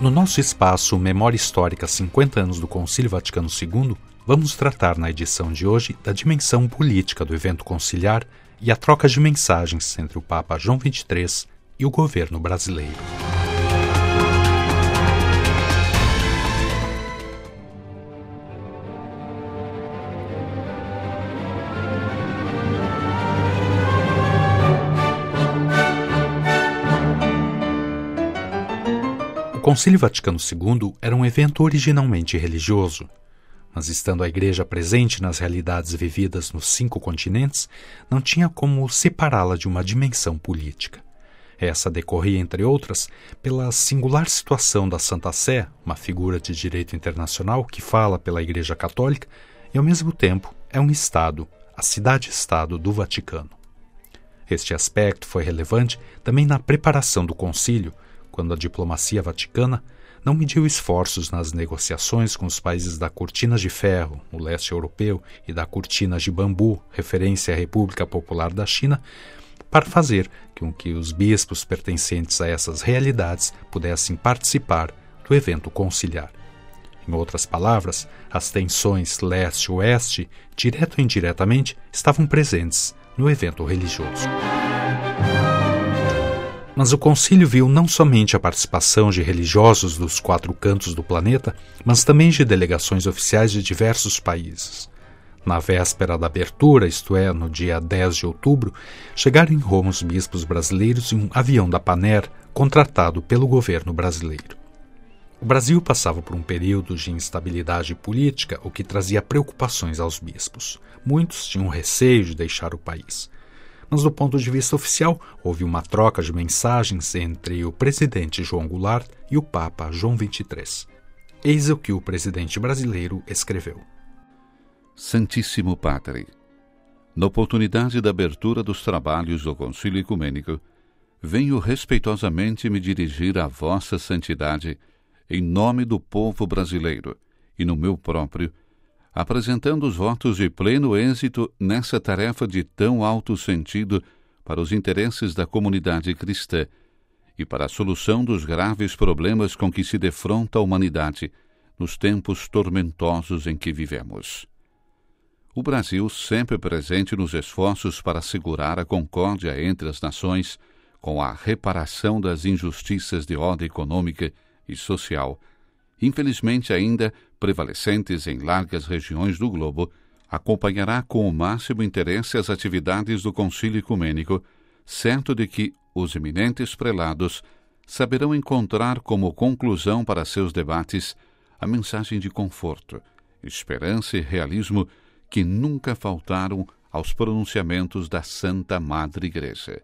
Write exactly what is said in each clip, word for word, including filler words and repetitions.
No nosso espaço Memória Histórica cinquenta anos do Concílio Vaticano segundo, vamos tratar na edição de hoje da dimensão política do evento conciliar e a troca de mensagens entre o Papa João vinte e três e o governo brasileiro. O Concílio Vaticano segundo era um evento originalmente religioso, mas estando a Igreja presente nas realidades vividas nos cinco continentes, não tinha como separá-la de uma dimensão política. Essa decorria, entre outras, pela singular situação da Santa Sé, uma figura de direito internacional que fala pela Igreja Católica e, ao mesmo tempo, é um Estado, a cidade-estado do Vaticano. Este aspecto foi relevante também na preparação do concílio, quando a diplomacia vaticana não mediu esforços nas negociações com os países da Cortina de Ferro, o leste europeu, e da Cortina de Bambu, referência à República Popular da China, para fazer com que os bispos pertencentes a essas realidades pudessem participar do evento conciliar. Em outras palavras, as tensões leste-oeste, direto ou indiretamente, estavam presentes no evento religioso. Mas o concílio viu não somente a participação de religiosos dos quatro cantos do planeta, mas também de delegações oficiais de diversos países. Na véspera da abertura, isto é, no dia dez de outubro, chegaram em Roma os bispos brasileiros em um avião da Panair contratado pelo governo brasileiro. O Brasil passava por um período de instabilidade política, o que trazia preocupações aos bispos. Muitos tinham receio de deixar o país. Mas, do ponto de vista oficial, houve uma troca de mensagens entre o presidente João Goulart e o Papa João vinte e três. Eis o que o presidente brasileiro escreveu. Santíssimo Padre, na oportunidade da abertura dos trabalhos do Concílio Ecumênico, venho respeitosamente me dirigir à vossa santidade em nome do povo brasileiro e no meu próprio, apresentando os votos de pleno êxito nessa tarefa de tão alto sentido para os interesses da comunidade cristã e para a solução dos graves problemas com que se defronta a humanidade nos tempos tormentosos em que vivemos. O Brasil, sempre presente nos esforços para assegurar a concórdia entre as nações, com a reparação das injustiças de ordem econômica e social, infelizmente ainda prevalecentes em largas regiões do globo, acompanhará com o máximo interesse as atividades do Concílio Ecumênico, certo de que os eminentes prelados saberão encontrar como conclusão para seus debates a mensagem de conforto, esperança e realismo que nunca faltaram aos pronunciamentos da Santa Madre Igreja.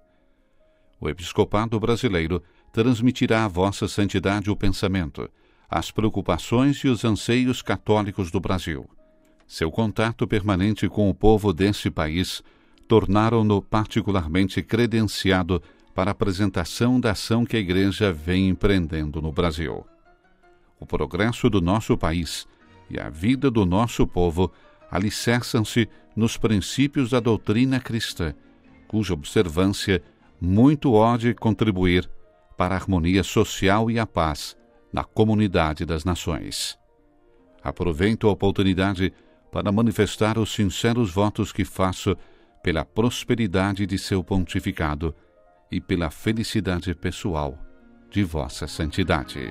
O Episcopado brasileiro transmitirá à vossa santidade o pensamento, as preocupações e os anseios católicos do Brasil. Seu contato permanente com o povo desse país tornaram-no particularmente credenciado para a apresentação da ação que a Igreja vem empreendendo no Brasil. O progresso do nosso país e a vida do nosso povo alicerçam-se nos princípios da doutrina cristã, cuja observância muito pode contribuir para a harmonia social e a paz na comunidade das nações. Aproveito a oportunidade para manifestar os sinceros votos que faço pela prosperidade de seu pontificado e pela felicidade pessoal de vossa santidade.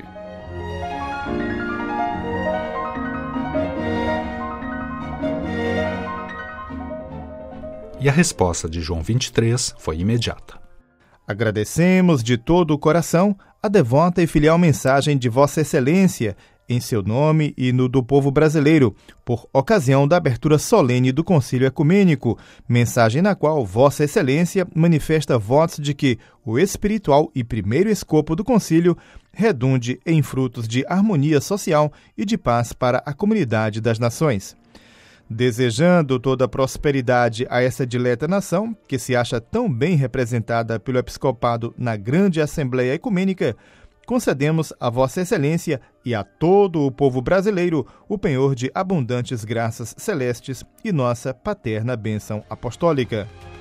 E a resposta de João vinte e três foi imediata. Agradecemos de todo o coração a devota e filial mensagem de Vossa Excelência, em seu nome e no do povo brasileiro, por ocasião da abertura solene do Concílio Ecumênico, mensagem na qual Vossa Excelência manifesta votos de que o espiritual e primeiro escopo do concílio redunde em frutos de harmonia social e de paz para a comunidade das nações. Desejando toda a prosperidade a essa dileta nação, que se acha tão bem representada pelo episcopado na grande Assembleia Ecumênica, concedemos a Vossa Excelência e a todo o povo brasileiro o penhor de abundantes graças celestes e nossa paterna bênção apostólica.